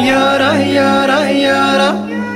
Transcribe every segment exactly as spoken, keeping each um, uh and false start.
यारा यारा यारा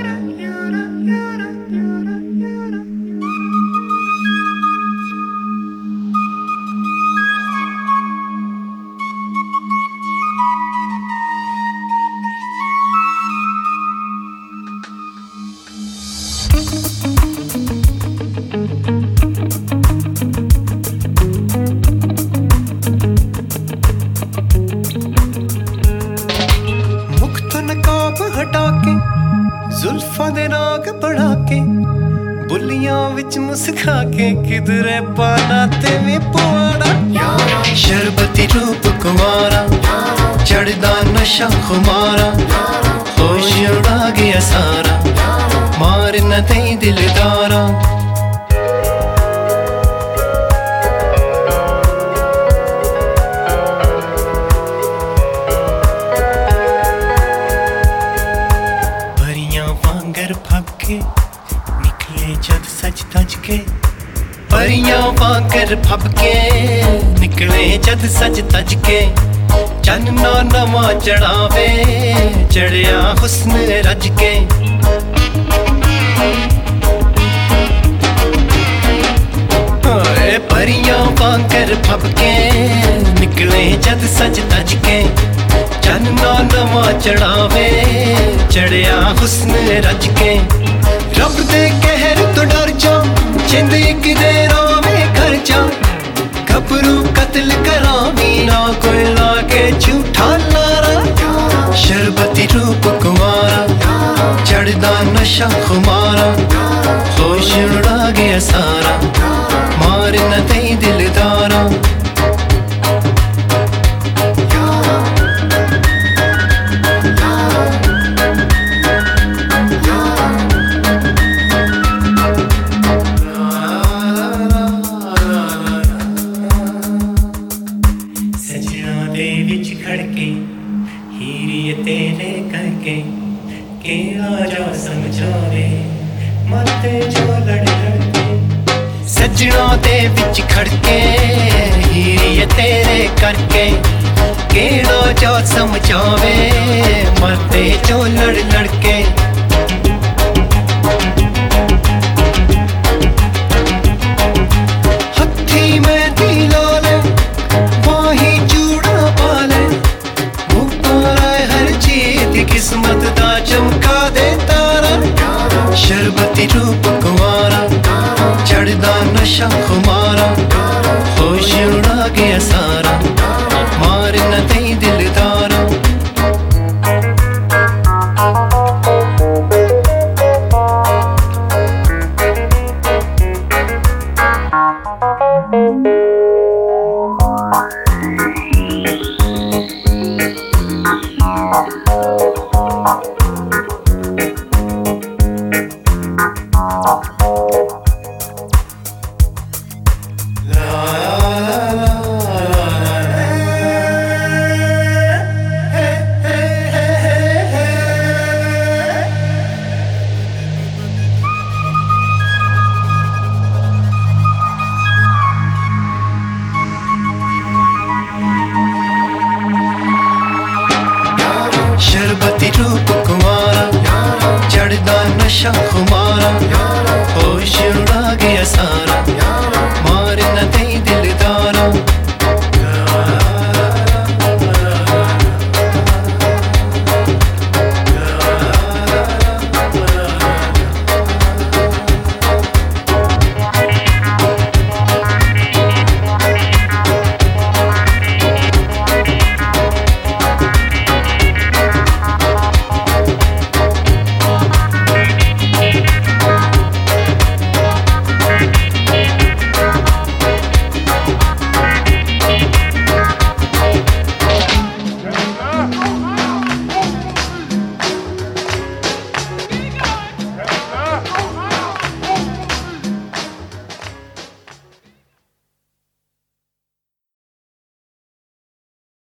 हटा के जुल्फा दे नाग बढ़ा के बुलियां विच मुस्का के किधरे पाना ते में पवाड़ा शरबती रूप कुमारा चढ़दा नशा खुमारा होश उड़ा गया सारा मार न दई दिलदारा फबके निकले जद सच तज के परियां वांगर फबके निकले जद सच तज के चन्ना नवा चढ़ावे चढ़िया हुस्न रज के परियां वांगर फबके निकले जद सच तज के चन्ना नवा चढ़ावे चढ़िया हुस्न रज के रब दे कहर तो डर जा जिंद एक दे रावे कर जा घबरू कत्ल करावी ना कोई लागे झूठा लारा शरबती रूप कुमारा चढ़दा नशा खुमारा होश उड़ा गया सारा मार न दई दिलदारा खड़के हीरी तेरे करके के आजा समझावे मते जो लड़ लड़के सजना दे विच खड़के हीरी तेरे करके के आजा समझावे मते जो लड़ लड़के हथी में दिला ले वाही चूड़ा पाले किस्मत दा चमका दे तारा शरबती रूप कुमारा चढ़दा नशा खुमारा होश उड़ा गया सारा मार न दई दिलदारा शरबती रूप कुमारा चढ़दा नशा खुमारा